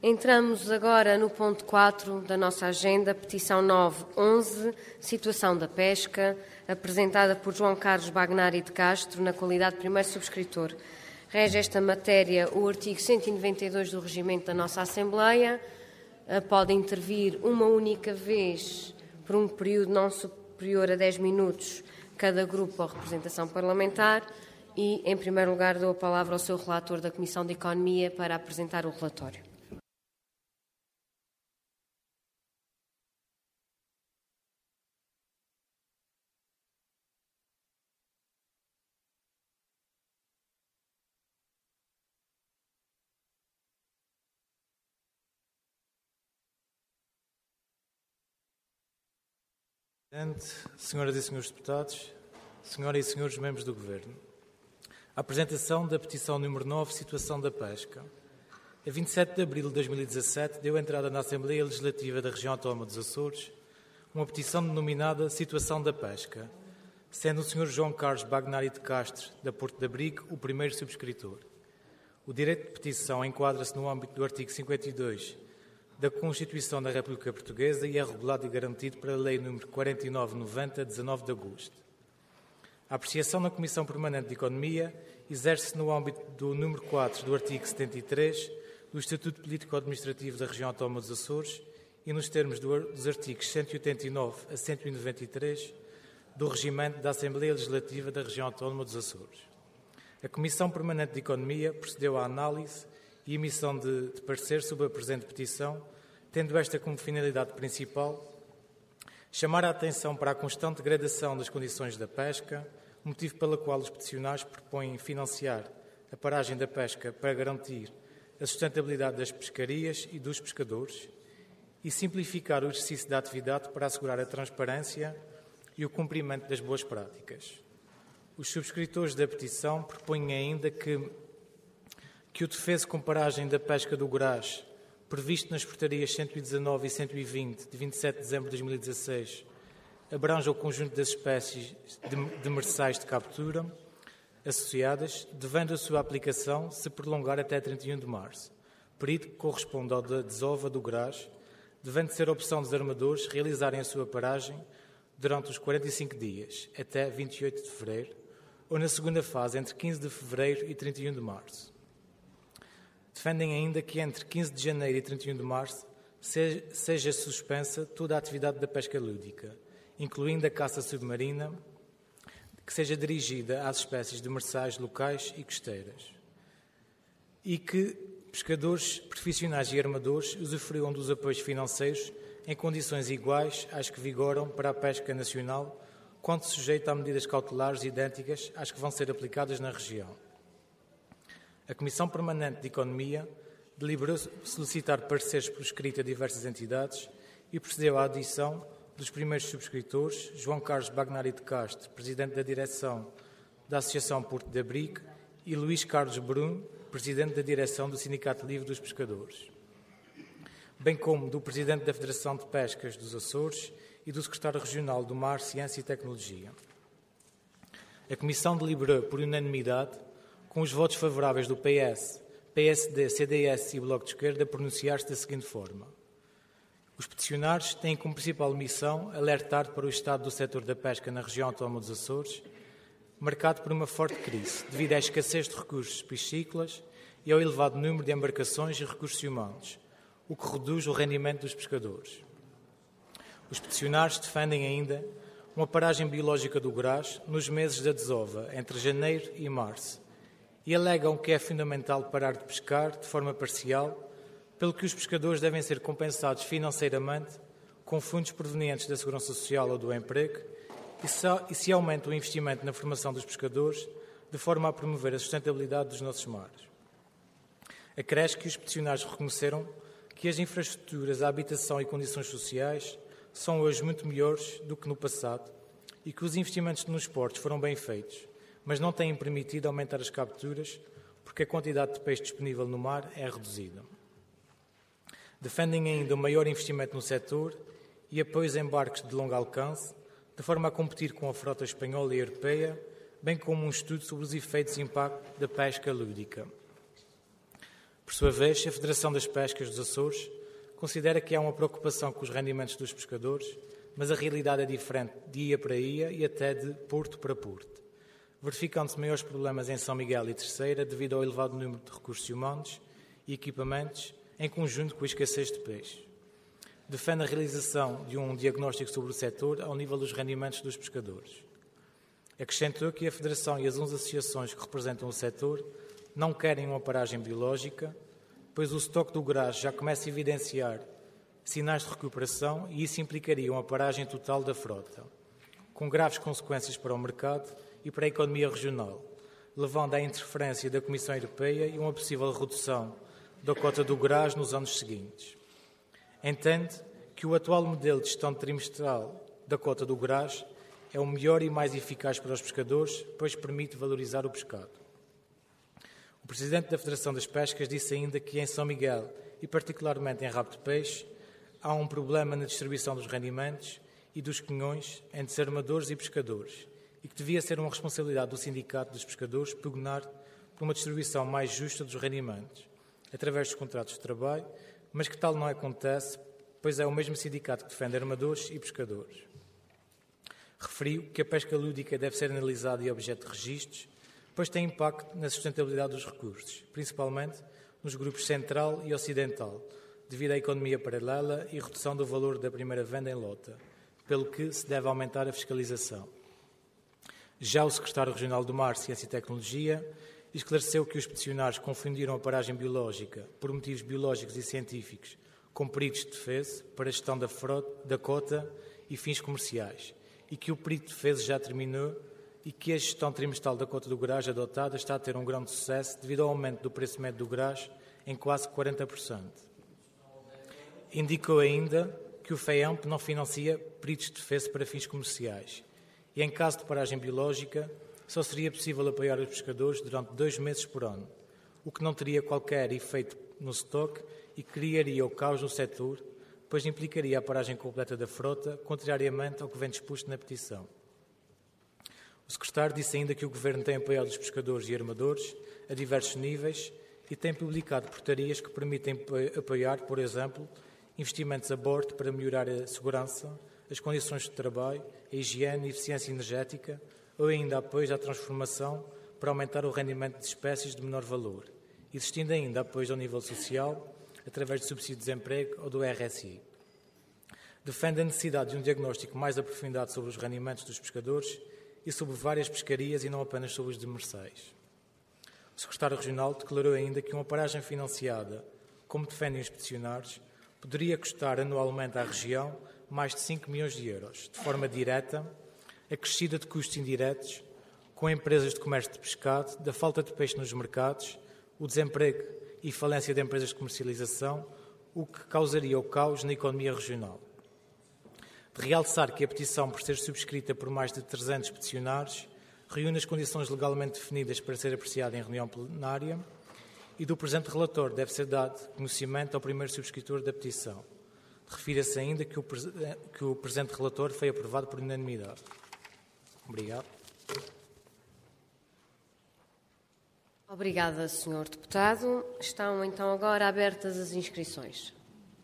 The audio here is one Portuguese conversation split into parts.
Entramos agora no ponto 4 da nossa agenda, petição 911, situação da pesca, apresentada por João Carlos Bagnari de Castro, na qualidade de primeiro subscritor. Rege esta matéria o artigo 192 do regimento da nossa Assembleia. Pode intervir uma única vez, por um período não superior a 10 minutos, cada grupo ou representação parlamentar. E, em primeiro lugar, dou a palavra ao seu relator da Comissão de Economia para apresentar o relatório. Senhoras e senhores deputados, senhoras e senhores membros do Governo, a apresentação da petição número 9, situação da pesca. A 27 de abril de 2017 deu entrada na Assembleia Legislativa da Região Autónoma dos Açores uma petição denominada Situação da Pesca, sendo o Sr. João Carlos Bagnari de Castro, da Porto de Abrigo, o primeiro subscritor. O direito de petição enquadra-se no âmbito do artigo 52 da Constituição da República Portuguesa e é regulado e garantido pela Lei nº 49/90, 19 de agosto. A apreciação na Comissão Permanente de Economia exerce-se no âmbito do número 4 do artigo 73 do Estatuto Político-Administrativo da Região Autónoma dos Açores e nos termos dos artigos 189 a 193 do Regimento da Assembleia Legislativa da Região Autónoma dos Açores. A Comissão Permanente de Economia procedeu à análise e emissão de parecer sobre a presente petição, tendo esta como finalidade principal chamar a atenção para a constante degradação das condições da pesca, motivo pela qual os peticionários propõem financiar a paragem da pesca para garantir a sustentabilidade das pescarias e dos pescadores e simplificar o exercício da atividade para assegurar a transparência e o cumprimento das boas práticas. Os subscritores da petição propõem ainda que o defeso com paragem da pesca do Graz, previsto nas portarias 119 e 120 de 27 de dezembro de 2016, abranja o conjunto das espécies de demersais de captura associadas, devendo a sua aplicação se prolongar até 31 de março, período que corresponde ao da desova do Graz, devendo ser opção dos armadores realizarem a sua paragem durante os 45 dias, até 28 de fevereiro, ou na segunda fase, entre 15 de fevereiro e 31 de março. Defendem ainda que entre 15 de janeiro e 31 de março seja suspensa toda a atividade da pesca lúdica, incluindo a caça submarina, que seja dirigida às espécies demersais locais e costeiras, e que pescadores profissionais e armadores usufruam dos apoios financeiros em condições iguais às que vigoram para a pesca nacional, quando sujeita a medidas cautelares idênticas às que vão ser aplicadas na região. A Comissão Permanente de Economia deliberou solicitar pareceres por escrito a diversas entidades e procedeu à adição dos primeiros subscritores, João Carlos Bagnari de Castro, Presidente da Direção da Associação Porto de Abrigo, e Luís Carlos Brum, Presidente da Direção do Sindicato Livre dos Pescadores, bem como do Presidente da Federação de Pescas dos Açores e do Secretário Regional do Mar, Ciência e Tecnologia. A Comissão deliberou por unanimidade, com os votos favoráveis do PS, PSD, CDS e Bloco de Esquerda, pronunciar-se da seguinte forma. Os peticionários têm como principal missão alertar para o estado do setor da pesca na região autónoma dos Açores, marcado por uma forte crise, devido à escassez de recursos piscícolas e ao elevado número de embarcações e recursos humanos, o que reduz o rendimento dos pescadores. Os peticionários defendem ainda uma paragem biológica do Graz nos meses da desova, entre janeiro e março, e alegam que é fundamental parar de pescar de forma parcial, pelo que os pescadores devem ser compensados financeiramente com fundos provenientes da Segurança Social ou do emprego e se aumenta o investimento na formação dos pescadores de forma a promover a sustentabilidade dos nossos mares. Acresce que os peticionários reconheceram que as infraestruturas, a habitação e condições sociais são hoje muito melhores do que no passado e que os investimentos nos portos foram bem feitos, mas não têm permitido aumentar as capturas porque a quantidade de peixe disponível no mar é reduzida. Defendem ainda o maior investimento no setor e apoios em barcos de longo alcance, de forma a competir com a frota espanhola e europeia, bem como um estudo sobre os efeitos e impacto da pesca lúdica. Por sua vez, a Federação das Pescas dos Açores considera que há uma preocupação com os rendimentos dos pescadores, mas a realidade é diferente de ilha para ilha e até de porto para porto, verificando-se maiores problemas em São Miguel e Terceira devido ao elevado número de recursos humanos e equipamentos, em conjunto com a escassez de peixe. Defende a realização de um diagnóstico sobre o setor ao nível dos rendimentos dos pescadores. Acrescentou que a Federação e as 11 associações que representam o setor não querem uma paragem biológica, pois o estoque do graz já começa a evidenciar sinais de recuperação e isso implicaria uma paragem total da frota, com graves consequências para o mercado e para a economia regional, levando à interferência da Comissão Europeia e uma possível redução da cota do graz nos anos seguintes. Entende que o atual modelo de gestão trimestral da cota do graz é o melhor e mais eficaz para os pescadores, pois permite valorizar o pescado. O presidente da Federação das Pescas disse ainda que em São Miguel, e particularmente em Rabo de Peixe, há um problema na distribuição dos rendimentos e dos quinhões entre armadores e pescadores, e que devia ser uma responsabilidade do Sindicato dos Pescadores pugnar por uma distribuição mais justa dos rendimentos, através dos contratos de trabalho, mas que tal não acontece, pois é o mesmo sindicato que defende armadores e pescadores. Referiu que a pesca lúdica deve ser analisada e objeto de registros, pois tem impacto na sustentabilidade dos recursos, principalmente nos grupos central e ocidental, devido à economia paralela e redução do valor da primeira venda em lota, pelo que se deve aumentar a fiscalização. Já o secretário regional do Mar, Ciência e Tecnologia esclareceu que os peticionários confundiram a paragem biológica por motivos biológicos e científicos com peritos de defesa para a gestão da cota e fins comerciais, e que o perito de defesa já terminou e que a gestão trimestral da cota do graz adotada está a ter um grande sucesso devido ao aumento do preço médio do graz em quase 40%. Indicou ainda que o FEAMP não financia peritos de defesa para fins comerciais e, em caso de paragem biológica, só seria possível apoiar os pescadores durante 2 meses por ano, o que não teria qualquer efeito no estoque e criaria o caos no setor, pois implicaria a paragem completa da frota, contrariamente ao que vem disposto na petição. O secretário disse ainda que o Governo tem apoiado os pescadores e armadores a diversos níveis e tem publicado portarias que permitem apoiar, por exemplo, investimentos a bordo para melhorar a segurança, as condições de trabalho, a higiene e eficiência energética, ou ainda apoios à transformação para aumentar o rendimento de espécies de menor valor, existindo ainda apoios ao nível social, através de subsídio de desemprego ou do RSI. Defende a necessidade de um diagnóstico mais aprofundado sobre os rendimentos dos pescadores e sobre várias pescarias e não apenas sobre os demersais. O secretário regional declarou ainda que uma paragem financiada, como defendem os peticionários, poderia custar anualmente à região mais de 5 milhões de euros, de forma direta, acrescida de custos indiretos, com empresas de comércio de pescado, da falta de peixe nos mercados, o desemprego e falência de empresas de comercialização, o que causaria o caos na economia regional. De realçar que a petição, por ser subscrita por mais de 300 peticionários, reúne as condições legalmente definidas para ser apreciada em reunião plenária e do presente relator deve ser dado conhecimento ao primeiro subscritor da petição. Refira-se ainda que o presente relator foi aprovado por unanimidade. Obrigado. Obrigada, Sr. Deputado. Estão então agora abertas as inscrições.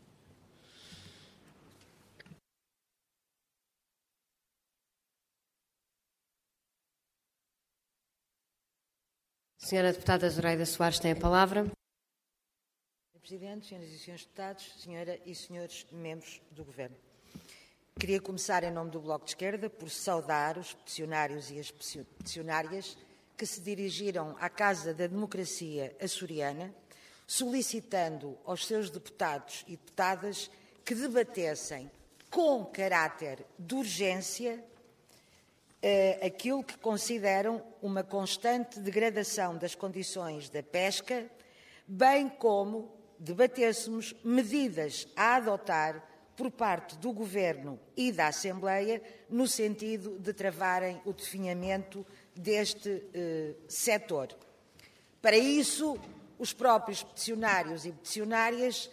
Senhora Deputada Zoraida Soares tem a palavra. Sr. Presidente, Senhoras e Senhores Deputados, Senhora e Senhores Membros do Governo. Queria começar, em nome do Bloco de Esquerda, por saudar os peticionários e as peticionárias que se dirigiram à Casa da Democracia açoriana, solicitando aos seus deputados e deputadas que debatessem com caráter de urgência aquilo que consideram uma constante degradação das condições da pesca, bem como debatêssemos medidas a adotar por parte do Governo e da Assembleia no sentido de travarem o definhamento deste setor. Para isso, os próprios peticionários e peticionárias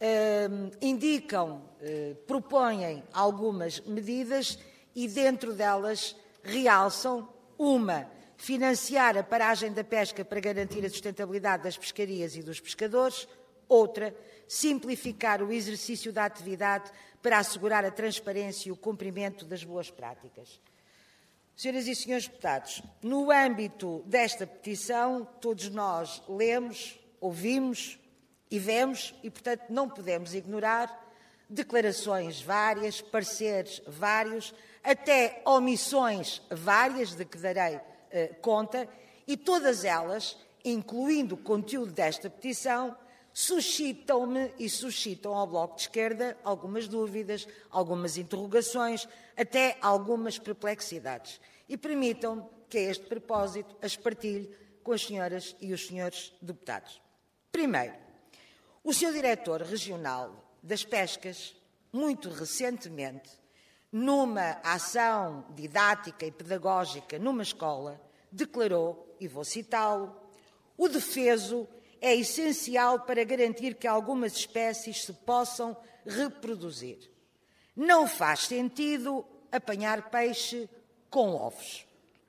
propõem algumas medidas e dentro delas realçam uma financiar a paragem da pesca para garantir a sustentabilidade das pescarias e dos pescadores. Outra, simplificar o exercício da atividade para assegurar a transparência e o cumprimento das boas práticas. Senhoras e senhores deputados, no âmbito desta petição, todos nós lemos, ouvimos e vemos e, portanto, não podemos ignorar declarações várias, pareceres vários, até omissões várias, de que darei conta, e todas elas, incluindo o conteúdo desta petição, suscitam-me e suscitam ao Bloco de Esquerda algumas dúvidas, algumas interrogações, até algumas perplexidades. E permitam-me que, a este propósito, as partilhe com as senhoras e os senhores deputados. Primeiro, o Sr. Diretor Regional das Pescas, muito recentemente, numa ação didática e pedagógica numa escola, declarou, e vou citá-lo, o defeso é essencial para garantir que algumas espécies se possam reproduzir. Não faz sentido apanhar peixe com ovos.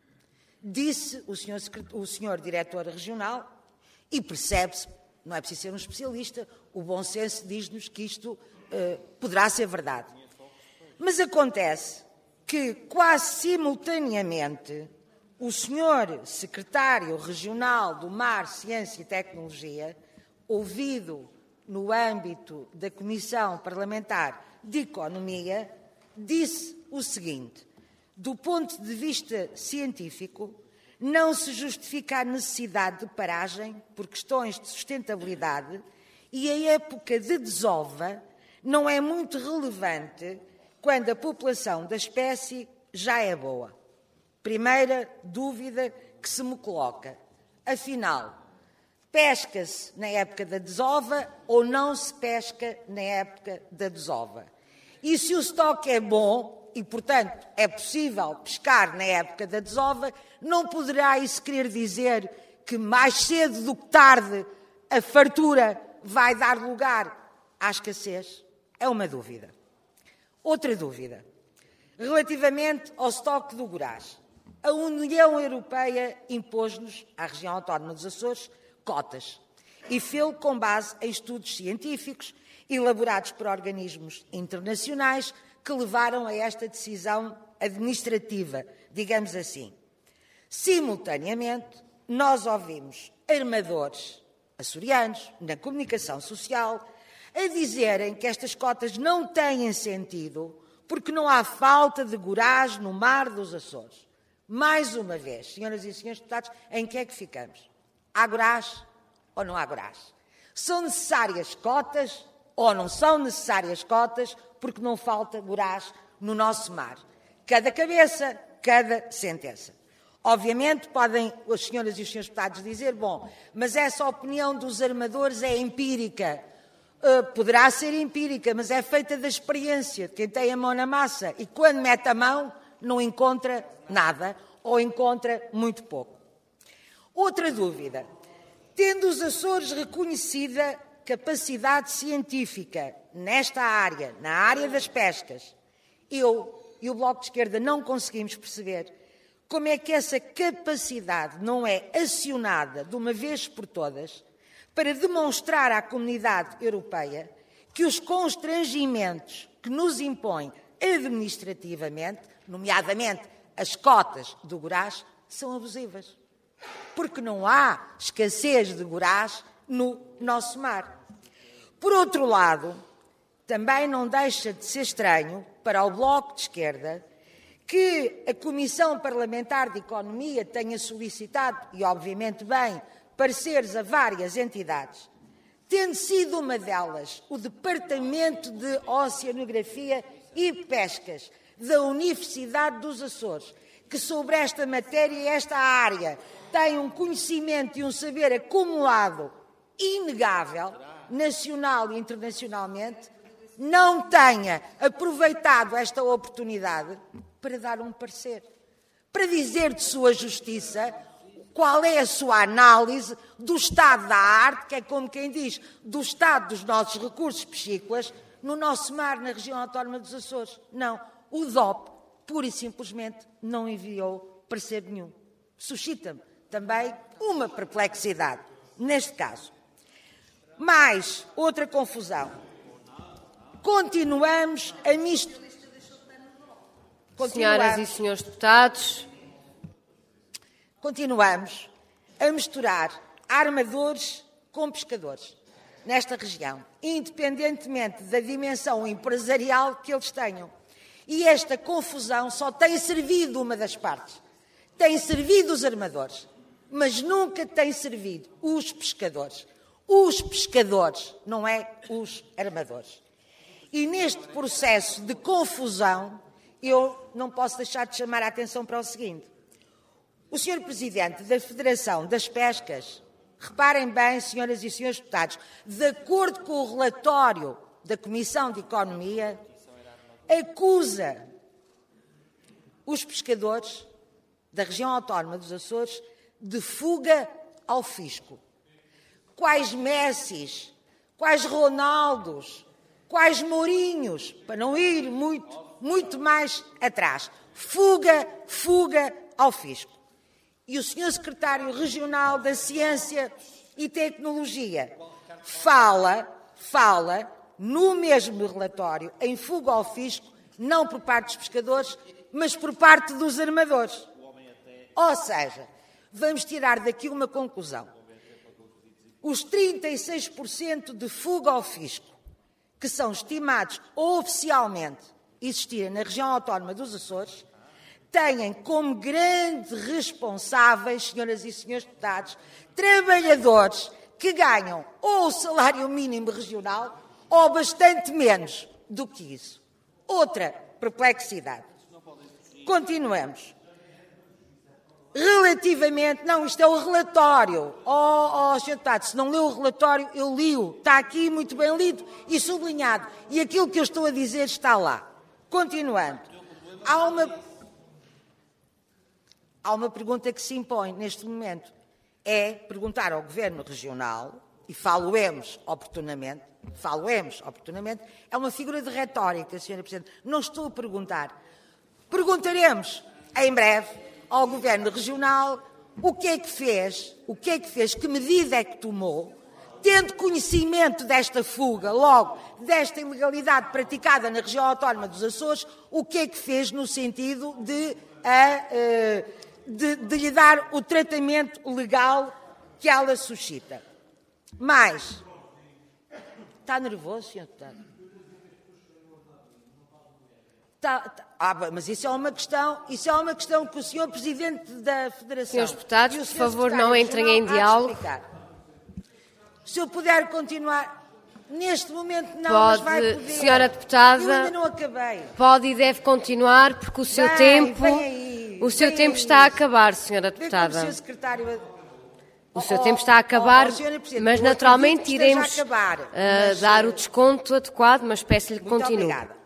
Disse o senhor diretor regional, e percebe-se, não é preciso ser um especialista, o bom senso diz-nos que isto poderá ser verdade. Mas acontece que, quase simultaneamente, o senhor secretário regional do Mar, Ciência e Tecnologia, ouvido no âmbito da Comissão Parlamentar de Economia, disse o seguinte: do ponto de vista científico, não se justifica a necessidade de paragem por questões de sustentabilidade e a época de desova não é muito relevante quando a população da espécie já é boa. Primeira dúvida que se me coloca. Afinal, pesca-se na época da desova ou não se pesca na época da desova? E se o estoque é bom e, portanto, é possível pescar na época da desova, não poderá isso querer dizer que mais cedo do que tarde a fartura vai dar lugar à escassez? É uma dúvida. Outra dúvida. Relativamente ao estoque do Goraz. A União Europeia impôs-nos, à região autónoma dos Açores, cotas. E fê-lo com base em estudos científicos elaborados por organismos internacionais que levaram a esta decisão administrativa, digamos assim. Simultaneamente, nós ouvimos armadores açorianos, na comunicação social, a dizerem que estas cotas não têm sentido porque não há falta de Goraz no mar dos Açores. Mais uma vez, senhoras e senhores deputados, em que é que ficamos? Há Goraz ou não há Goraz? São necessárias cotas ou não são necessárias cotas porque não falta Goraz no nosso mar? Cada cabeça, cada sentença. Obviamente podem as senhoras e os senhores deputados dizer, bom, mas essa opinião dos armadores é empírica. Poderá ser empírica, mas é feita da experiência de quem tem a mão na massa e quando mete a mão não encontra nada ou encontra muito pouco. Outra dúvida. Tendo os Açores reconhecida capacidade científica nesta área, na área das pescas, eu e o Bloco de Esquerda não conseguimos perceber como é que essa capacidade não é acionada de uma vez por todas para demonstrar à comunidade europeia que os constrangimentos que nos impõem administrativamente, nomeadamente as cotas do Goraz, são abusivas. Porque não há escassez de Goraz no nosso mar. Por outro lado, também não deixa de ser estranho para o Bloco de Esquerda que a Comissão Parlamentar de Economia tenha solicitado, e obviamente bem, pareceres a várias entidades, tendo sido uma delas o Departamento de Oceanografia e Pescas da Universidade dos Açores, que sobre esta matéria e esta área tem um conhecimento e um saber acumulado inegável, nacional e internacionalmente, não tenha aproveitado esta oportunidade para dar um parecer, para dizer de sua justiça qual é a sua análise do estado da arte, que é como quem diz, do estado dos nossos recursos piscícolas no nosso mar, na região autónoma dos Açores. Não, o DOP, pura e simplesmente, não enviou parecer nenhum. suscita-me também uma perplexidade, neste caso. Mais outra confusão. Continuamos a misturar. Senhoras e senhores deputados. Continuamos a misturar armadores com pescadores nesta região, independentemente da dimensão empresarial que eles tenham. E esta confusão só tem servido uma das partes. Tem servido os armadores, mas nunca tem servido os pescadores. Os pescadores, não é os armadores. E neste processo de confusão, eu não posso deixar de chamar a atenção para o seguinte. O Sr. Presidente da Federação das Pescas, reparem bem, senhoras e senhores deputados, de acordo com o relatório da Comissão de Economia, acusa os pescadores da região autónoma dos Açores de fuga ao fisco. Quais Messis, quais Ronaldos, quais Mourinhos, para não ir muito mais atrás. Fuga ao fisco. E o Sr. Secretário Regional da Ciência e Tecnologia fala no mesmo relatório em fuga ao fisco, não por parte dos pescadores, mas por parte dos armadores. Ou seja, vamos tirar daqui uma conclusão. Os 36% de fuga ao fisco, que são estimados oficialmente existirem na região autónoma dos Açores, têm como grandes responsáveis, senhoras e senhores deputados, trabalhadores que ganham ou o salário mínimo regional ou bastante menos do que isso. Outra perplexidade. Continuamos. Relativamente... Não, isto é o relatório. Sr. Deputado, se não leu o relatório, eu li-o. Está aqui muito bem lido e sublinhado. E aquilo que eu estou a dizer está lá. Continuando. Há uma pergunta que se impõe neste momento. É perguntar ao Governo Regional, e falo-emos oportunamente, é uma figura de retórica, Sra. Presidente. Não estou a perguntar. Perguntaremos em breve ao Governo Regional o que é que fez, que medida é que tomou, tendo conhecimento desta fuga, logo, desta ilegalidade praticada na região autónoma dos Açores, o que é que fez no sentido de lhe dar o tratamento legal que ela suscita. Mas, está nervoso, Sr. Deputado? Mas isso é uma questão que o Sr. Presidente da Federação... Senhores deputados, por favor, não entrem em diálogo. Se eu puder continuar... Neste momento não, pode, mas vai poder. Senhora deputada, eu ainda não acabei. Pode e deve continuar, porque o seu tempo está a acabar, Senhora deputada. O seu tempo está a acabar, mas naturalmente iremos dar o desconto adequado, mas peço-lhe que continue. Obrigada.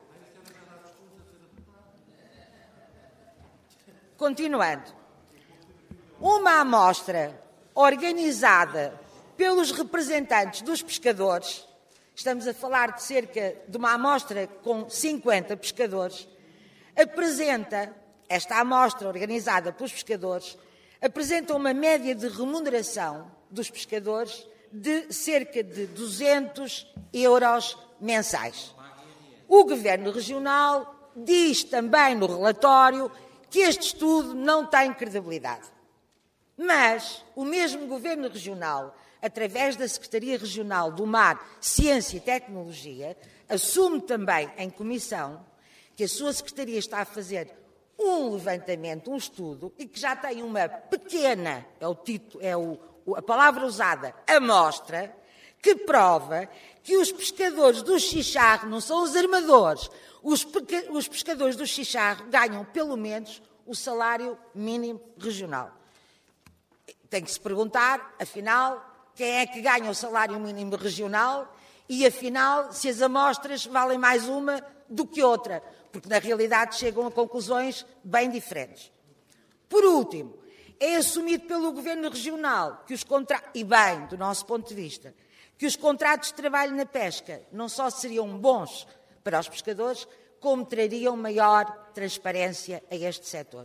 Continuando. Uma amostra organizada pelos representantes dos pescadores, estamos a falar de cerca de uma amostra com 50 pescadores, esta amostra organizada pelos pescadores, apresenta uma média de remuneração dos pescadores de cerca de 200 euros mensais. O Governo Regional diz também no relatório que este estudo não tem credibilidade. Mas o mesmo Governo Regional, através da Secretaria Regional do Mar, Ciência e Tecnologia, assume também em comissão que a sua Secretaria está a fazer um levantamento, um estudo, e que já tem uma pequena, a palavra usada, amostra, que prova que os pescadores do chicharro, não são os armadores, os pescadores do chicharro ganham pelo menos o salário mínimo regional. Tem que se perguntar, afinal, quem é que ganha o salário mínimo regional e, afinal, se as amostras valem mais uma do que outra, porque, na realidade, chegam a conclusões bem diferentes. Por último, é assumido pelo Governo Regional que e bem, do nosso ponto de vista, que os contratos de trabalho na pesca não só seriam bons para os pescadores, como trariam maior transparência a este setor.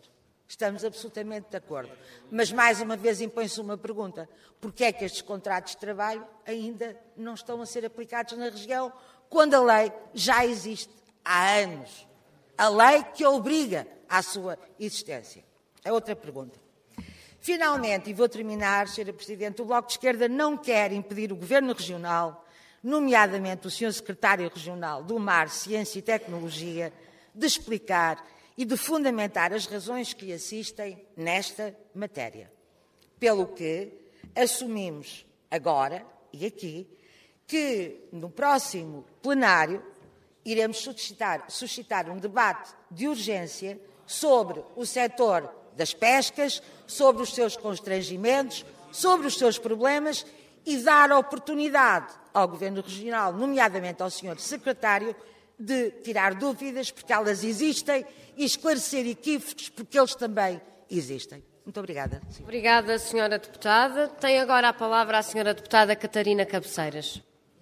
Estamos absolutamente de acordo. Mas, mais uma vez, impõe-se uma pergunta. Porquê é que estes contratos de trabalho ainda não estão a ser aplicados na região, quando a lei já existe há anos? A lei que obriga à sua existência. É outra pergunta. Finalmente, e vou terminar, Sra. Presidente, o Bloco de Esquerda não quer impedir o Governo Regional, nomeadamente o Sr. Secretário Regional do Mar, Ciência e Tecnologia, de explicar e de fundamentar as razões que lhe assistem nesta matéria. Pelo que assumimos agora e aqui que no próximo plenário iremos suscitar um debate de urgência sobre o setor das pescas, sobre os seus constrangimentos, sobre os seus problemas e dar oportunidade ao Governo Regional, nomeadamente ao Sr. Secretário, de tirar dúvidas, porque elas existem, e esclarecer equívocos, porque eles também existem. Muito obrigada. Obrigada, Sra. Deputada. Tem agora a palavra a Sra. Deputada Catarina Cabeceiras.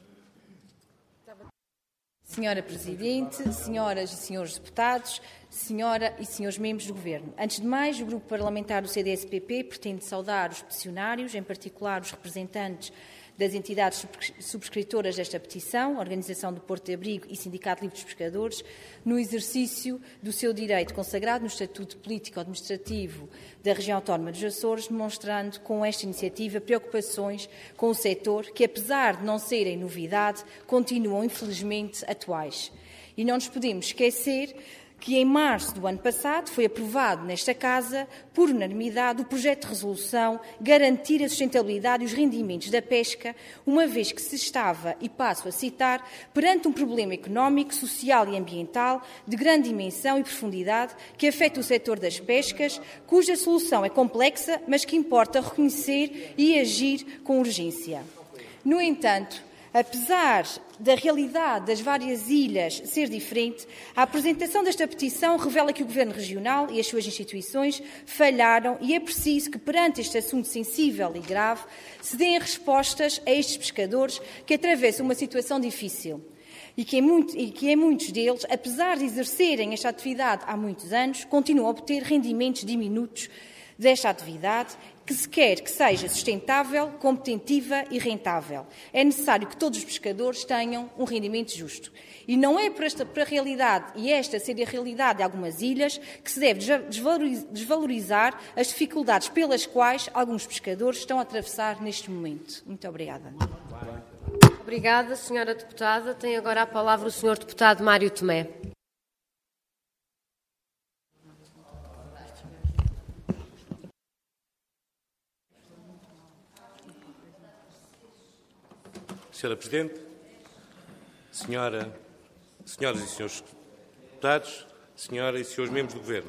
Senhora Presidente, senhoras e senhores deputados, senhora e senhores membros do Governo. Antes de mais, o Grupo Parlamentar do CDS-PP pretende saudar os peticionários, em particular os representantes das entidades subscritoras desta petição, a Organização do Porto de Abrigo e Sindicato Livre dos Pescadores, no exercício do seu direito consagrado no Estatuto Político-Administrativo da Região Autónoma dos Açores, demonstrando com esta iniciativa preocupações com o setor que, apesar de não serem novidade, continuam infelizmente atuais. E não nos podemos esquecer que em março do ano passado foi aprovado nesta Casa, por unanimidade, o projeto de resolução garantir a sustentabilidade e os rendimentos da pesca, uma vez que se estava, e passo a citar, perante um problema económico, social e ambiental de grande dimensão e profundidade que afeta o setor das pescas, cuja solução é complexa, mas que importa reconhecer e agir com urgência. No entanto, apesar da realidade das várias ilhas ser diferente, a apresentação desta petição revela que o Governo Regional e as suas instituições falharam e é preciso que, perante este assunto sensível e grave, se deem respostas a estes pescadores que atravessam uma situação difícil e que em muitos deles, apesar de exercerem esta atividade há muitos anos, continuam a obter rendimentos diminutos desta atividade, que se quer que seja sustentável, competitiva e rentável. É necessário que todos os pescadores tenham um rendimento justo. E não é por a realidade, e esta ser a realidade de algumas ilhas, que se deve desvalorizar as dificuldades pelas quais alguns pescadores estão a atravessar neste momento. Muito obrigada. Obrigada, Sra. Deputada. Tem agora a palavra o Sr. Deputado Mário Tomé. Sra. Presidente, senhoras e senhores deputados, senhoras e senhores membros do Governo,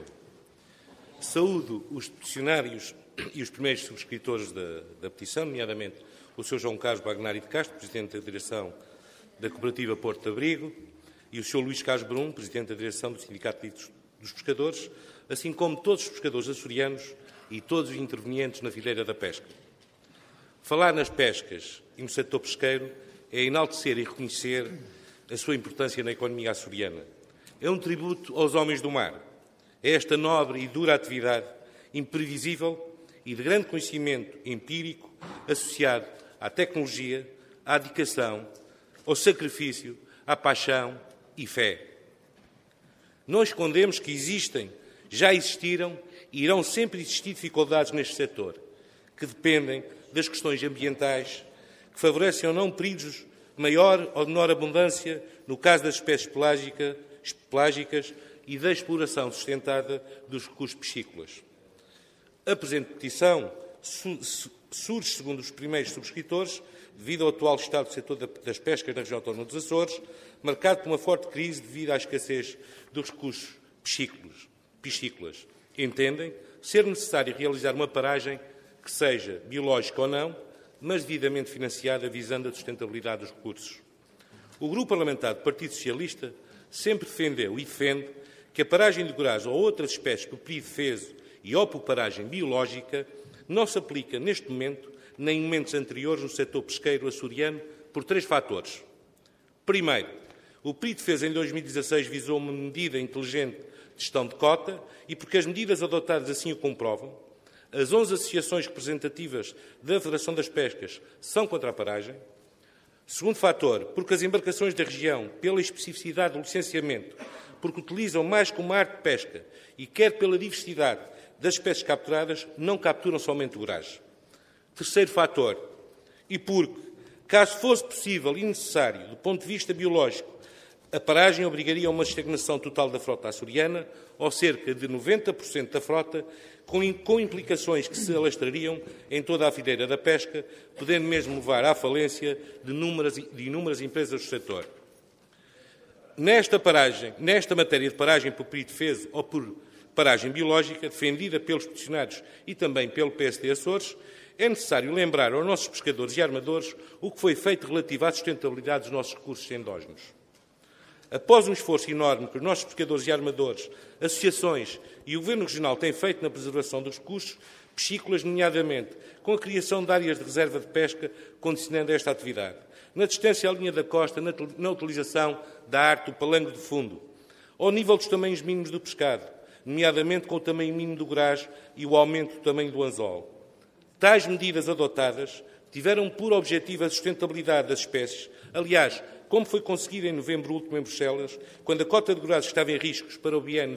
saúdo os peticionários e os primeiros subscritores da petição, nomeadamente o Sr. João Carlos Bagnari de Castro, Presidente da Direção da Cooperativa Porto de Abrigo, e o Sr. Luís Carlos Brum, Presidente da Direção do Sindicato dos Pescadores, assim como todos os pescadores açorianos e todos os intervenientes na fileira da pesca. Falar nas pescas e no setor pesqueiro é enaltecer e reconhecer a sua importância na economia açoriana. É um tributo aos homens do mar. É esta nobre e dura atividade, imprevisível e de grande conhecimento empírico, associado à tecnologia, à dedicação, ao sacrifício, à paixão e fé. Não escondemos que existem, já existiram e irão sempre existir dificuldades neste setor, que dependem das questões ambientais, que favorecem ou não períodos de maior ou menor abundância no caso das espécies pelágicas e da exploração sustentada dos recursos piscícolas. A presente petição surge, segundo os primeiros subscritores, devido ao atual estado do setor das pescas na região autónoma dos Açores, marcado por uma forte crise devido à escassez dos recursos piscícolas. Entendem ser necessário realizar uma paragem que seja biológica ou não, mas devidamente financiada, visando a sustentabilidade dos recursos. O Grupo Parlamentar do Partido Socialista sempre defendeu e defende que a paragem de corais ou outras espécies por período e ou por paragem biológica não se aplica neste momento nem em momentos anteriores no setor pesqueiro açoriano por 3 fatores. Primeiro, o período de defesa em 2016 visou uma medida inteligente de gestão de cota e porque as medidas adotadas assim o comprovam. As 11 associações representativas da Federação das Pescas são contra a paragem. Segundo fator, porque as embarcações da região, pela especificidade do licenciamento, porque utilizam mais como arte de pesca e quer pela diversidade das espécies capturadas, não capturam somente o grage. Terceiro fator, e porque, caso fosse possível e necessário, do ponto de vista biológico, a paragem obrigaria a uma estagnação total da frota açoriana, ou cerca de 90% da frota, com implicações que se alastrariam em toda a fileira da pesca, podendo mesmo levar à falência de inúmeras empresas do setor. Nesta matéria de paragem por perigo de defeso ou por paragem biológica, defendida pelos peticionários e também pelo PSD Açores, é necessário lembrar aos nossos pescadores e armadores o que foi feito relativo à sustentabilidade dos nossos recursos endógenos. Após um esforço enorme que os nossos pescadores e armadores, associações e o Governo Regional têm feito na preservação dos recursos piscícolas, nomeadamente com a criação de áreas de reserva de pesca, condicionando esta atividade, na distância à linha da costa, na utilização da arte do palanque de fundo, ao nível dos tamanhos mínimos do pescado, nomeadamente com o tamanho mínimo do grage e o aumento do tamanho do anzol. Tais medidas adotadas tiveram por objetivo a sustentabilidade das espécies. Aliás, como foi conseguido em novembro último em Bruxelas, quando a cota de grage estava em riscos para o biênio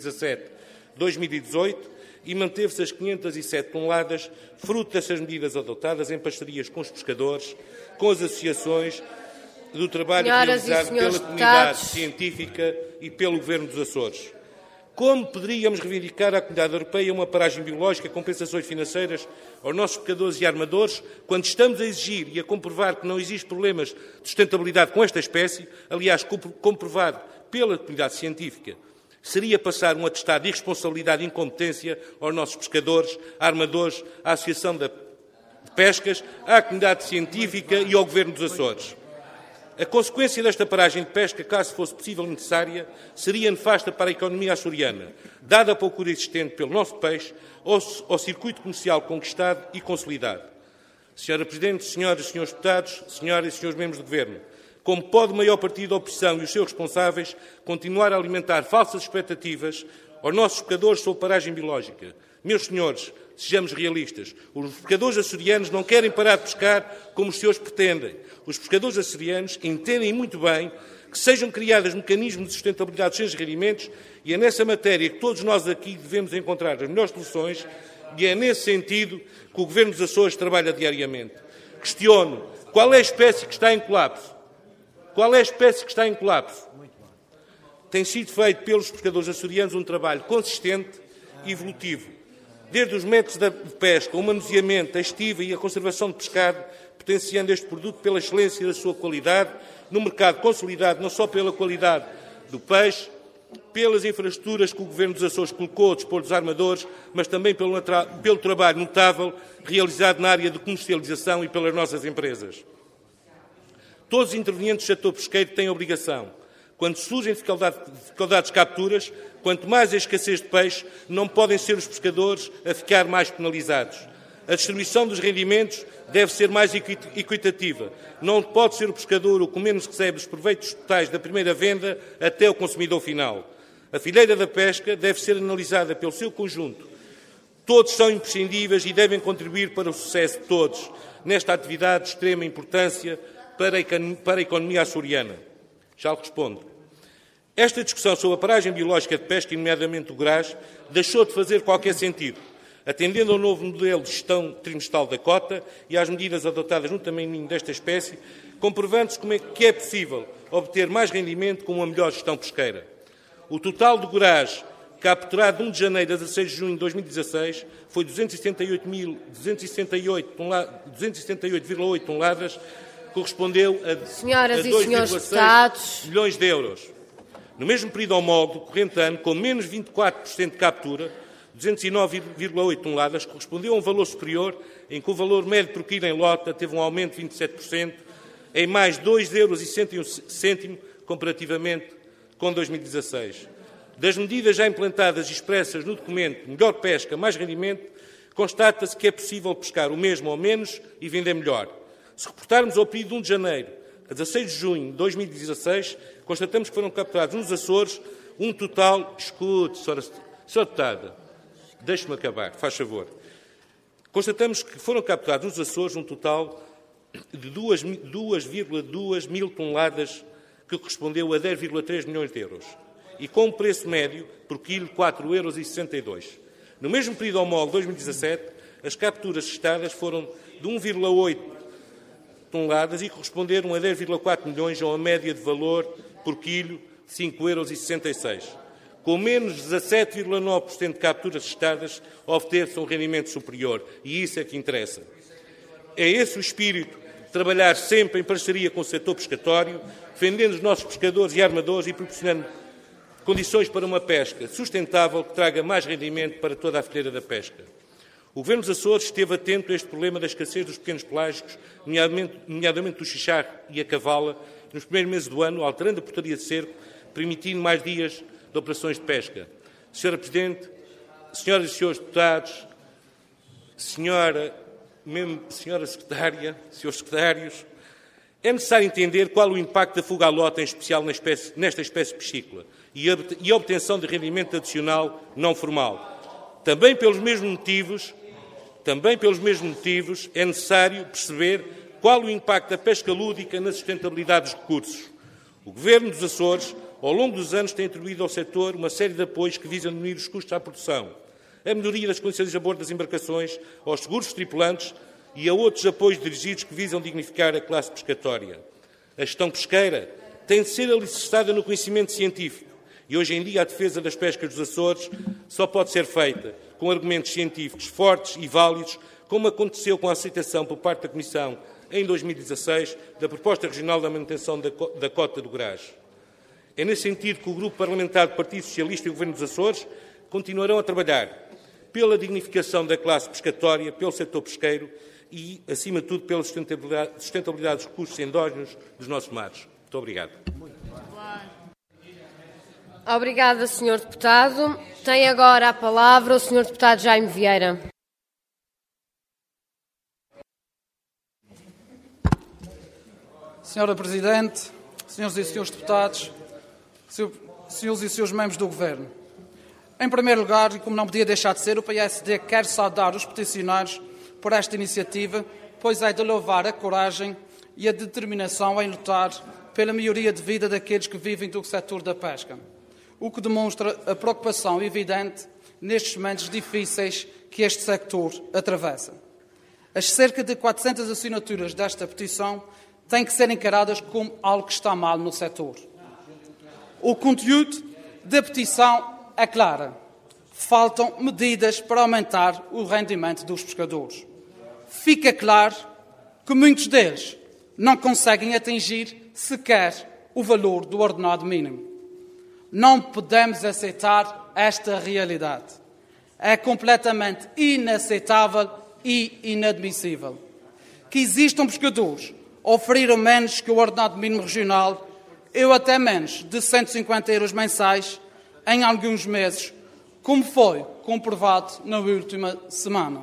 2017-2018 e manteve-se as 507 toneladas, fruto dessas medidas adotadas em parcerias com os pescadores, com as associações, do trabalho realizado pela comunidade científica e pelo Governo dos Açores. Como poderíamos reivindicar à Comunidade Europeia uma paragem biológica, compensações financeiras aos nossos pescadores e armadores, quando estamos a exigir e a comprovar que não existem problemas de sustentabilidade com esta espécie, aliás, comprovado pela comunidade científica? Seria passar um atestado de irresponsabilidade e incompetência aos nossos pescadores, armadores, à Associação de Pescas, à comunidade científica e ao Governo dos Açores. A consequência desta paragem de pesca, caso fosse possível e necessária, seria nefasta para a economia açoriana, dada a procura existente pelo nosso peixe, ao circuito comercial conquistado e consolidado. Senhora Presidente, senhoras e senhores deputados, senhoras e senhores membros do Governo, como pode o maior partido da oposição e os seus responsáveis continuar a alimentar falsas expectativas aos nossos pescadores sobre paragem biológica? Meus senhores, sejamos realistas. Os pescadores açorianos não querem parar de pescar como os senhores pretendem. Os pescadores açorianos entendem muito bem que sejam criados mecanismos de sustentabilidade dos seus rendimentos e é nessa matéria que todos nós aqui devemos encontrar as melhores soluções e é nesse sentido que o Governo dos Açores trabalha diariamente. Questiono qual é a espécie que está em colapso? Qual é a espécie que está em colapso? Tem sido feito pelos pescadores açorianos um trabalho consistente e evolutivo. Desde os métodos de pesca, o manuseamento, a estiva e a conservação de pescado, potenciando este produto pela excelência da sua qualidade, no mercado consolidado não só pela qualidade do peixe, pelas infraestruturas que o Governo dos Açores colocou ao dispor dos armadores, mas também pelo trabalho notável realizado na área de comercialização e pelas nossas empresas. Todos os intervenientes do setor pesqueiro têm a obrigação, quando surgem dificuldades de capturas, quanto mais a escassez de peixe, não podem ser os pescadores a ficar mais penalizados. A distribuição dos rendimentos deve ser mais equitativa. Não pode ser o pescador o que menos recebe os proveitos totais da primeira venda até o consumidor final. A fileira da pesca deve ser analisada pelo seu conjunto. Todos são imprescindíveis e devem contribuir para o sucesso de todos nesta atividade de extrema importância para a economia açoriana. Já lhe respondo. Esta discussão sobre a paragem biológica de pesca, e nomeadamente o grage, deixou de fazer qualquer sentido, atendendo ao novo modelo de gestão trimestral da cota e às medidas adotadas no tamanho desta espécie, comprovando-se que é possível obter mais rendimento com uma melhor gestão pesqueira. O total do grage capturado de 1 de janeiro a 16 de junho de 2016 foi 278,8 toneladas, correspondeu a 2,6 milhões de euros. No mesmo período homólogo do corrente ano, com menos 24% de captura, 209,8 toneladas, correspondeu a um valor superior, em que o valor médio por quilo em lota teve um aumento de 27%, em mais 2,61 € comparativamente com 2016. Das medidas já implantadas e expressas no documento Melhor Pesca, Mais Rendimento, constata-se que é possível pescar o mesmo ou menos e vender melhor. Se reportarmos ao período de 1 de janeiro a 16 de junho de 2016, constatamos que foram capturados nos Açores um total... Escute, Sra. Deputada, deixe-me acabar, faz favor. Constatamos que foram capturados nos Açores um total de 2,2 mil toneladas, que correspondeu a 10,3 milhões de euros, e com um preço médio por quilo de 4,62 euros. No mesmo período homólogo, 2017, as capturas estadas foram de 1,8 toneladas e corresponderam a 10,4 milhões, a uma média de valor por quilo de 5,66 euros. Com menos de 17,9% de capturas estadas, obteve-se um rendimento superior. E isso é que interessa. É esse o espírito de trabalhar sempre em parceria com o setor pescatório, defendendo os nossos pescadores e armadores e proporcionando condições para uma pesca sustentável que traga mais rendimento para toda a fileira da pesca. O Governo dos Açores esteve atento a este problema da escassez dos pequenos pelágicos, nomeadamente do xixarro e a cavala, nos primeiros meses do ano, alterando a portaria de cerco, permitindo mais dias de operações de pesca. Sra. Presidente, senhoras e senhores deputados, senhora secretária, senhores secretários, é necessário entender qual o impacto da fuga à lota, em especial nesta espécie piscícola, e a obtenção de rendimento adicional não formal. Também pelos mesmos motivos, é necessário perceber qual o impacto da pesca lúdica na sustentabilidade dos recursos. O Governo dos Açores, ao longo dos anos, tem atribuído ao setor uma série de apoios que visam diminuir os custos à produção, a melhoria das condições de abordo das embarcações, aos seguros tripulantes e a outros apoios dirigidos que visam dignificar a classe pescatória. A gestão pesqueira tem de ser alicerçada no conhecimento científico e, hoje em dia, a defesa das pescas dos Açores só pode ser feita com argumentos científicos fortes e válidos, como aconteceu com a aceitação por parte da Comissão, em 2016, da proposta regional da manutenção da cota do Graz. É nesse sentido que o Grupo Parlamentar do Partido Socialista e o Governo dos Açores continuarão a trabalhar pela dignificação da classe pescatória, pelo setor pesqueiro e, acima de tudo, pela sustentabilidade dos recursos endógenos dos nossos mares. Muito obrigado. Obrigada, Sr. Deputado. Tem agora a palavra o Sr. Deputado Jaime Vieira. Senhora Presidente, senhoras e senhores deputados, senhores e senhores membros do Governo. Em primeiro lugar, e como não podia deixar de ser, o PSD quer saudar os peticionários por esta iniciativa, pois é de louvar a coragem e a determinação em lutar pela melhoria de vida daqueles que vivem do setor da pesca, o que demonstra a preocupação evidente nestes momentos difíceis que este sector atravessa. As cerca de 400 assinaturas desta petição têm que ser encaradas como algo que está mal no setor. O conteúdo da petição é claro. Faltam medidas para aumentar o rendimento dos pescadores. Fica claro que muitos deles não conseguem atingir sequer o valor do ordenado mínimo. Não podemos aceitar esta realidade. É completamente inaceitável e inadmissível que existam pescadores a oferecer menos que o ordenado mínimo regional ou até menos de 150 euros mensais em alguns meses, como foi comprovado na última semana.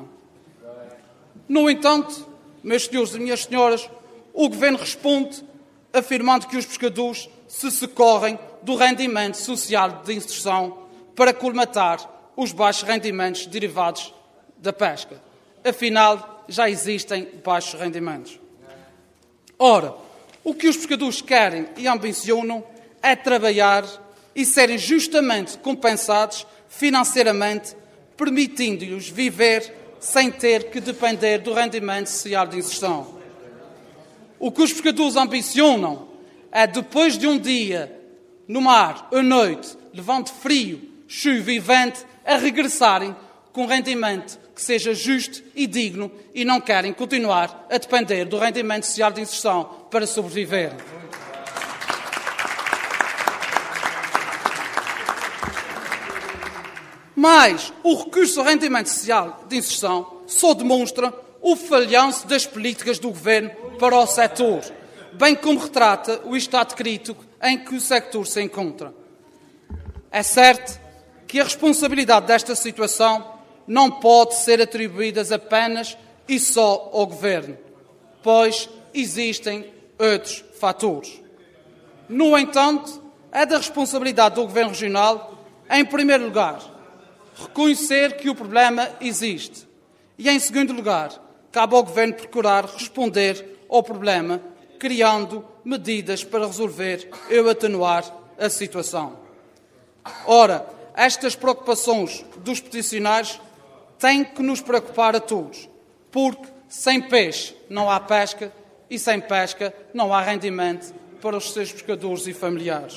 No entanto, meus senhores e minhas senhoras, o Governo responde afirmando que os pescadores se socorrem do rendimento social de inserção para colmatar os baixos rendimentos derivados da pesca. Afinal, já existem baixos rendimentos. Ora, o que os pescadores querem e ambicionam é trabalhar e serem justamente compensados financeiramente, permitindo-lhes viver sem ter que depender do rendimento social de inserção. O que os pescadores ambicionam é, depois de um dia no mar, à noite, levante frio, chuva e vento, a regressarem com rendimento que seja justo e digno e não querem continuar a depender do rendimento social de inserção para sobreviver. Mas o recurso ao rendimento social de inserção só demonstra o falhanço das políticas do Governo para o setor, bem como retrata o estado crítico em que o sector se encontra. É certo que a responsabilidade desta situação não pode ser atribuída apenas e só ao Governo, pois existem outros fatores. No entanto, é da responsabilidade do Governo Regional, em primeiro lugar, reconhecer que o problema existe e, em segundo lugar, cabe ao Governo procurar responder ao problema, criando medidas para resolver ou atenuar a situação. Ora, estas preocupações dos peticionários têm que nos preocupar a todos, porque sem peixe não há pesca e sem pesca não há rendimento para os seus pescadores e familiares.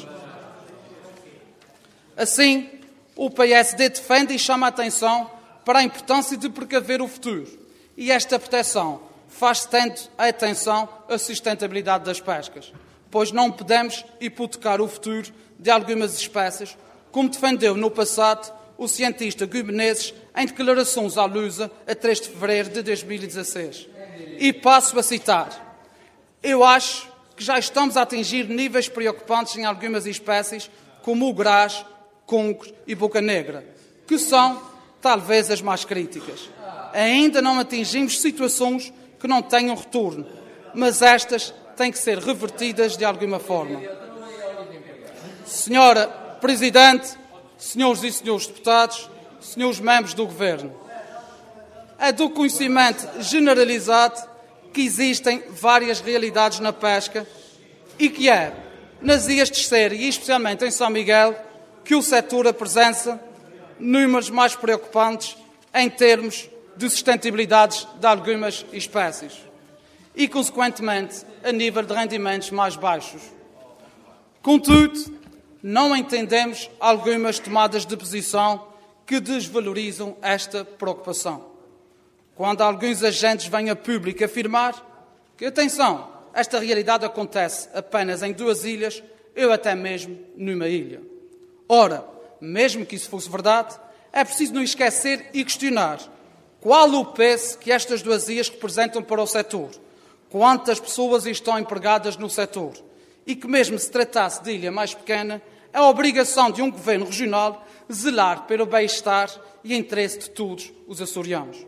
Assim, o PSD defende e chama a atenção para a importância de precaver o futuro. E esta proteção faz-se tendo a atenção à sustentabilidade das pescas, pois não podemos hipotecar o futuro de algumas espécies, como defendeu no passado o cientista Guy Menezes em declarações à Lusa a 3 de fevereiro de 2016. E passo a citar: eu acho que já estamos a atingir níveis preocupantes em algumas espécies, como o graz, concos e boca negra, que são talvez as mais críticas. Ainda não atingimos situações que não tenham retorno, mas estas têm que ser revertidas de alguma forma. Senhora Presidente, senhores e senhores deputados, senhores membros do Governo, é do conhecimento generalizado que existem várias realidades na pesca e que é nas ilhas terceira e especialmente em São Miguel que o setor apresenta números mais preocupantes em termos de sustentabilidade de algumas espécies e, consequentemente, a nível de rendimentos mais baixos. Contudo, não entendemos algumas tomadas de posição que desvalorizam esta preocupação. Quando alguns agentes vêm a público afirmar que, atenção, esta realidade acontece apenas em 2 ilhas ou até mesmo numa ilha. Ora, mesmo que isso fosse verdade, é preciso não esquecer e questionar qual o peso que estas 2 ilhas representam para o setor, quantas pessoas estão empregadas no setor e que, mesmo se tratasse de ilha mais pequena, é a obrigação de um governo regional zelar pelo bem-estar e interesse de todos os açorianos.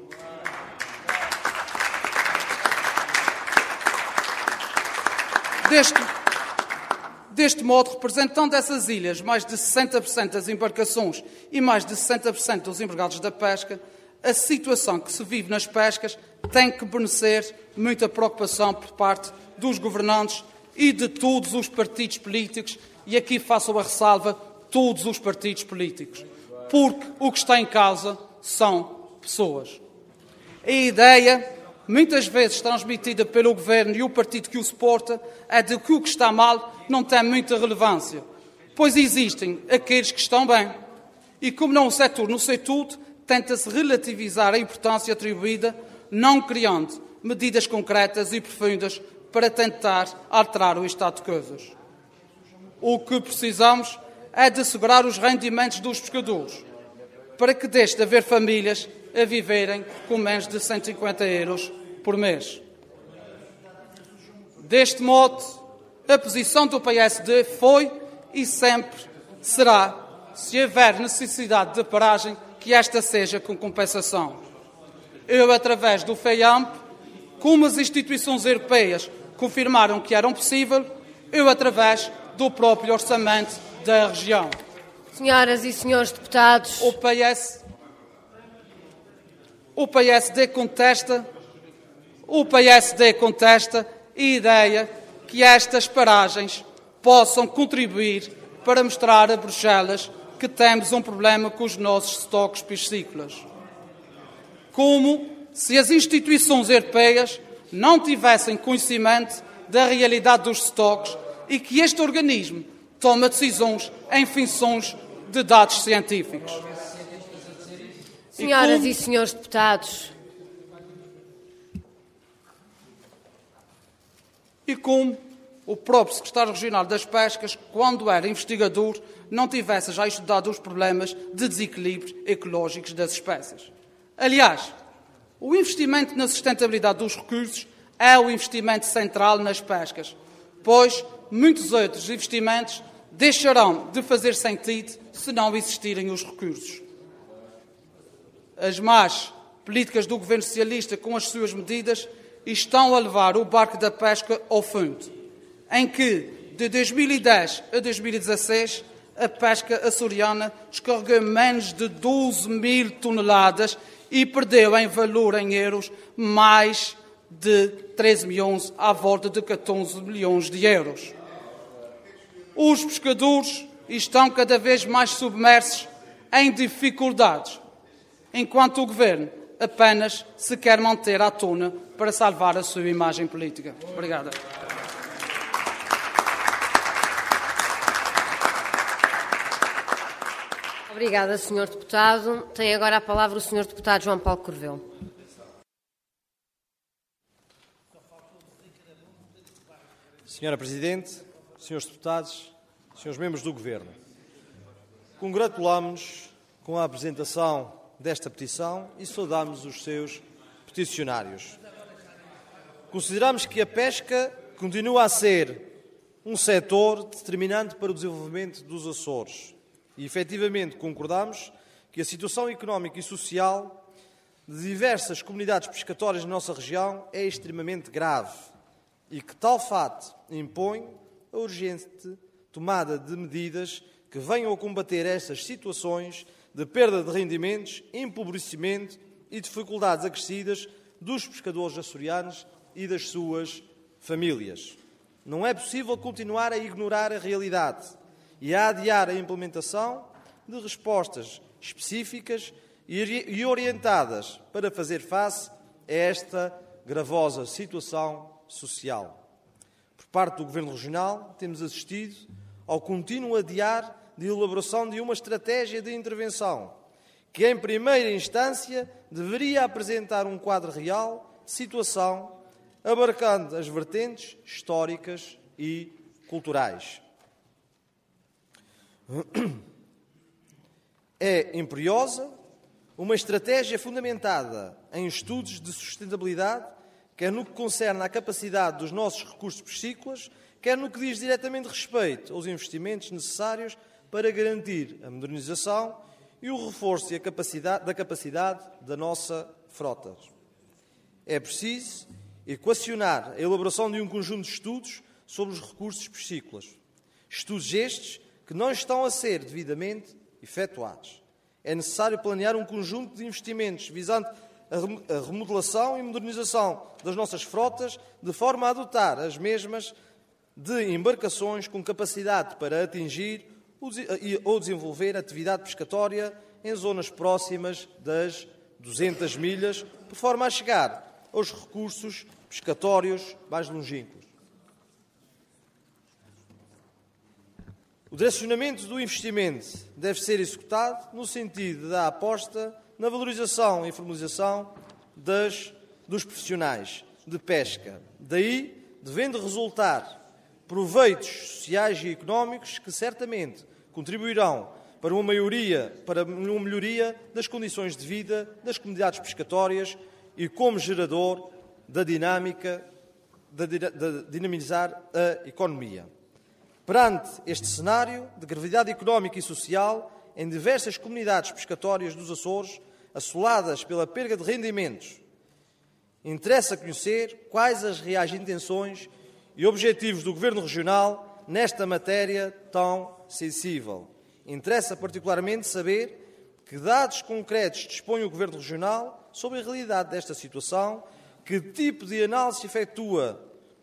Deste modo, representando essas ilhas mais de 60% das embarcações e mais de 60% dos empregados da pesca, a situação que se vive nas pescas tem que merecer muita preocupação por parte dos governantes e de todos os partidos políticos, e aqui faço a ressalva, todos os partidos políticos, porque o que está em causa são pessoas. A ideia, muitas vezes transmitida pelo Governo e o partido que o suporta, é de que o que está mal não tem muita relevância, pois existem aqueles que estão bem. E como não o setor no sei tudo, tenta-se relativizar a importância atribuída, não criando medidas concretas e profundas para tentar alterar o estado de coisas. O que precisamos é de assegurar os rendimentos dos pescadores, para que deixe de haver famílias a viverem com menos de 150 euros por mês. Deste modo, a posição do PSD foi e sempre será, se houver necessidade de paragem, que esta seja com compensação. Eu, através do FEAMP, como as instituições europeias confirmaram que era possível, eu, através do próprio orçamento da região. Senhoras e senhores deputados, o PSD contesta a ideia que estas paragens possam contribuir para mostrar a Bruxelas que temos um problema com os nossos estoques piscícolas. Como se as instituições europeias não tivessem conhecimento da realidade dos estoques e que este organismo toma decisões em funções de dados científicos. senhoras e senhores deputados, E como o próprio secretário regional das Pescas, quando era investigador, não tivesse já estudado os problemas de desequilíbrios ecológicos das espécies. Aliás, o investimento na sustentabilidade dos recursos é o investimento central nas pescas, pois muitos outros investimentos deixarão de fazer sentido se não existirem os recursos. As más políticas do governo socialista, com as suas medidas, estão a levar o barco da pesca ao fundo, em que de 2010 a 2016, a pesca açoriana descarregou menos de 12 mil toneladas e perdeu em valor em euros mais de 13 milhões, à volta de 14 milhões de euros. Os pescadores estão cada vez mais submersos em dificuldades, enquanto o Governo apenas se quer manter à tona para salvar a sua imagem política. Obrigado. Obrigada, Sr. Deputado. Tem agora a palavra o Sr. Deputado João Paulo Corvelo. Senhora Presidente, Senhores Deputados, Senhores Membros do Governo, congratulamos-nos com a apresentação desta petição e saudamos os seus peticionários. Consideramos que a pesca continua a ser um setor determinante para o desenvolvimento dos Açores e, efetivamente, concordamos que a situação económica e social de diversas comunidades pescatórias na nossa região é extremamente grave e que tal fato impõe a urgente tomada de medidas que venham a combater estas situações de perda de rendimentos, empobrecimento e dificuldades acrescidas dos pescadores açorianos e das suas famílias. Não é possível continuar a ignorar a realidade e a adiar a implementação de respostas específicas e orientadas para fazer face a esta gravosa situação social. Por parte do Governo Regional, temos assistido ao contínuo adiar de elaboração de uma estratégia de intervenção, que em primeira instância deveria apresentar um quadro real de situação, abarcando as vertentes históricas e culturais. É imperiosa uma estratégia fundamentada em estudos de sustentabilidade, quer no que concerne à capacidade dos nossos recursos piscícolas, quer no que diz diretamente respeito aos investimentos necessários para garantir a modernização e o reforço da capacidade da nossa frota. É preciso equacionar a elaboração de um conjunto de estudos sobre os recursos piscícolas. Estudos estes que não estão a ser devidamente efetuados. É necessário planear um conjunto de investimentos visando a remodelação e modernização das nossas frotas, de forma a dotar as mesmas de embarcações com capacidade para atingir ou desenvolver atividade pescatória em zonas próximas das 200 milhas, por forma a chegar aos recursos pescatórios mais longínquos. O direcionamento do investimento deve ser executado no sentido da aposta na valorização e formalização dos profissionais de pesca. Daí, devendo resultar proveitos sociais e económicos que certamente contribuirão para uma melhoria das condições de vida das comunidades pescatórias e como gerador da dinâmica, de dinamizar a economia. Perante este cenário de gravidade económica e social, em diversas comunidades pescatórias dos Açores, assoladas pela perda de rendimentos, interessa conhecer quais as reais intenções e objetivos do Governo Regional nesta matéria tão sensível. Interessa particularmente saber que dados concretos dispõe o Governo Regional sobre a realidade desta situação, que tipo de análise se efetua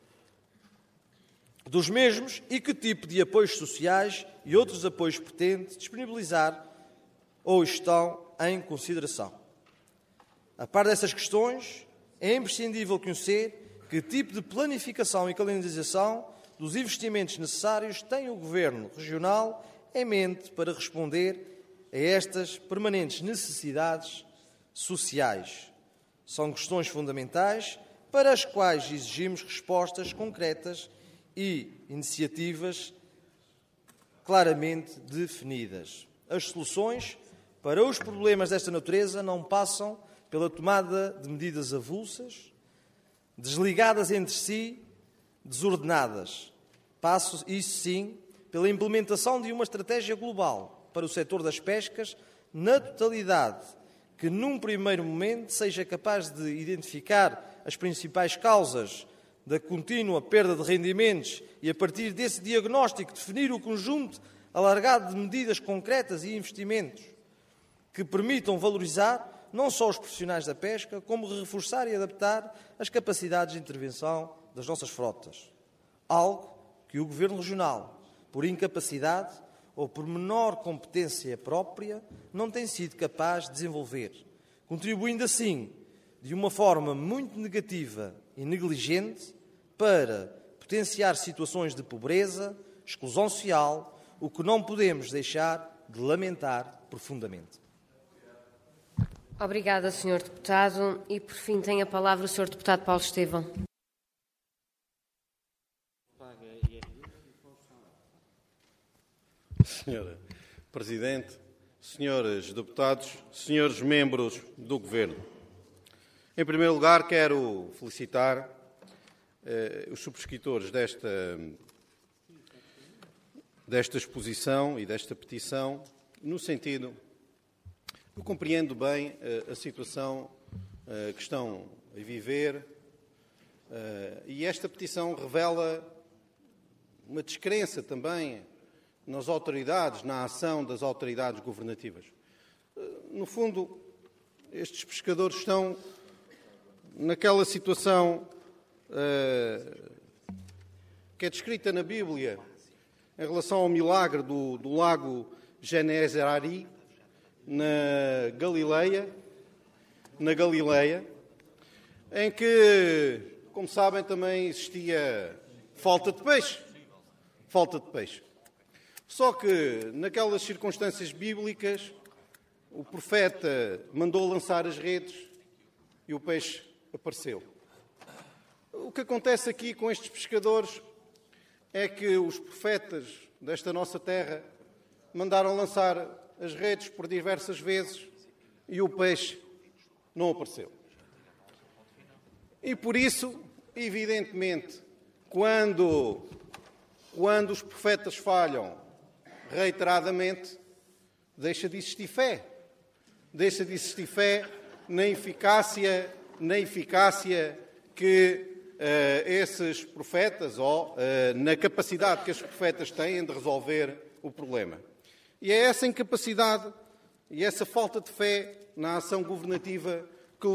dos mesmos e que tipo de apoios sociais e outros apoios pretende disponibilizar ou estão em consideração. A par dessas questões, é imprescindível conhecer que tipo de planificação e calendarização dos investimentos necessários tem o Governo Regional em mente para responder a estas permanentes necessidades sociais. São questões fundamentais para as quais exigimos respostas concretas e iniciativas claramente definidas. As soluções para os problemas desta natureza não passam pela tomada de medidas avulsas, desligadas entre si, desordenadas. Passam, isso sim, pela implementação de uma estratégia global para o setor das pescas na totalidade, que num primeiro momento seja capaz de identificar as principais causas da contínua perda de rendimentos e, a partir desse diagnóstico, definir o conjunto alargado de medidas concretas e investimentos que permitam valorizar não só os profissionais da pesca, como reforçar e adaptar as capacidades de intervenção das nossas frotas. Algo que o Governo Regional, por incapacidade ou por menor competência própria, não tem sido capaz de desenvolver, contribuindo assim, de uma forma muito negativa e negligente, para potenciar situações de pobreza, exclusão social, o que não podemos deixar de lamentar profundamente. Obrigada, Sr. Deputado. E, por fim, tem a palavra o Sr. Deputado Paulo Estevão. Senhora Presidente, senhores deputados, senhores membros do Governo. Em primeiro lugar, quero felicitar os subscritores desta exposição e desta petição, no sentido, eu compreendo bem a situação que estão a viver e esta petição revela uma descrença também nas autoridades, na ação das autoridades governativas. No fundo, estes pescadores estão naquela situação que é descrita na Bíblia em relação ao milagre do lago Genesaré, na Galileia, em que, como sabem, também existia falta de peixe. Só que, naquelas circunstâncias bíblicas, o profeta mandou lançar as redes e o peixe apareceu. O que acontece aqui com estes pescadores é que os profetas desta nossa terra mandaram lançar as redes por diversas vezes e o peixe não apareceu. E por isso, evidentemente, quando os profetas falham reiteradamente, deixa de existir fé. Deixa de existir fé na eficácia que esses profetas, ou na capacidade que esses profetas têm de resolver o problema. E é essa incapacidade e essa falta de fé na ação governativa que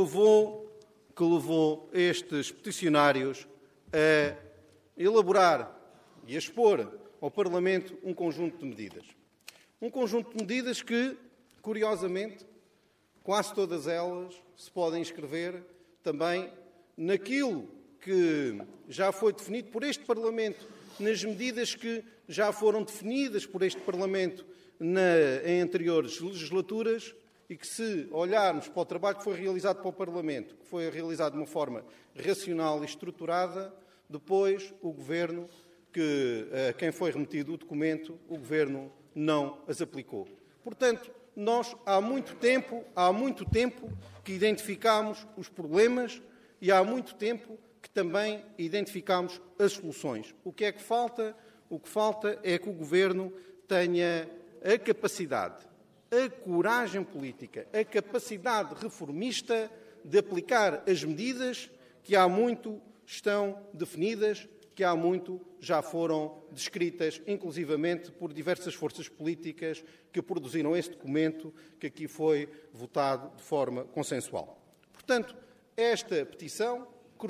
levou estes peticionários a elaborar e a expor ao Parlamento um conjunto de medidas. Um conjunto de medidas que, curiosamente, quase todas elas se podem inscrever também naquilo que já foi definido por este Parlamento, nas medidas que já foram definidas por este Parlamento em anteriores legislaturas e que, se olharmos para o trabalho que foi realizado para o Parlamento, que foi realizado de uma forma racional e estruturada, depois o Governo, a quem foi remetido o documento, o Governo não as aplicou. Portanto, nós há muito tempo que identificamos os problemas e há muito tempo que também identificamos as soluções. O que é que falta? O que falta é que o Governo tenha a capacidade, a coragem política, a capacidade reformista de aplicar as medidas que há muito estão definidas, que há muito já foram descritas, inclusivamente por diversas forças políticas que produziram este documento que aqui foi votado de forma consensual. Portanto, esta petição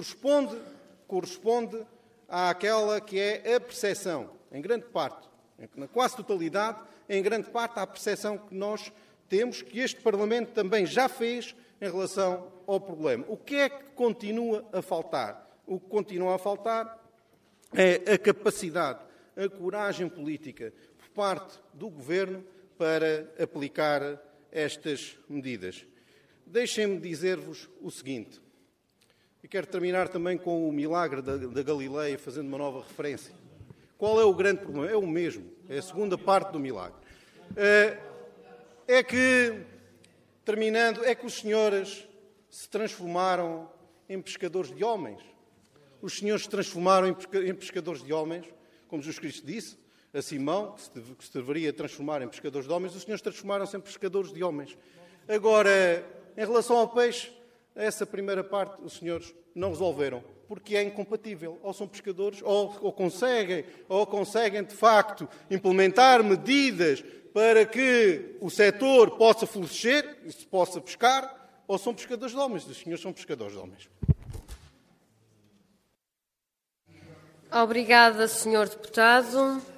corresponde àquela que é a percepção, em grande parte, na quase totalidade, em grande parte, à percepção que nós temos, que este Parlamento também já fez em relação ao problema. O que é que continua a faltar? O que continua a faltar é a capacidade, a coragem política por parte do Governo para aplicar estas medidas. Deixem-me dizer-vos o seguinte, e quero terminar também com o milagre da Galileia, fazendo uma nova referência. Qual é o grande problema? É o mesmo, é a segunda parte do milagre. É que, terminando, é que os senhores se transformaram em pescadores de homens. Os senhores se transformaram em pescadores de homens, como Jesus Cristo disse a Simão, que se deveria transformar em pescadores de homens, os senhores transformaram-se em pescadores de homens. Agora, em relação ao peixe, essa primeira parte os senhores não resolveram. porque é incompatível. Ou são pescadores, ou conseguem, de facto, implementar medidas para que o setor possa florescer e se possa pescar, ou são pescadores de homens. Os senhores são pescadores de homens. Obrigada, Sr. Deputado.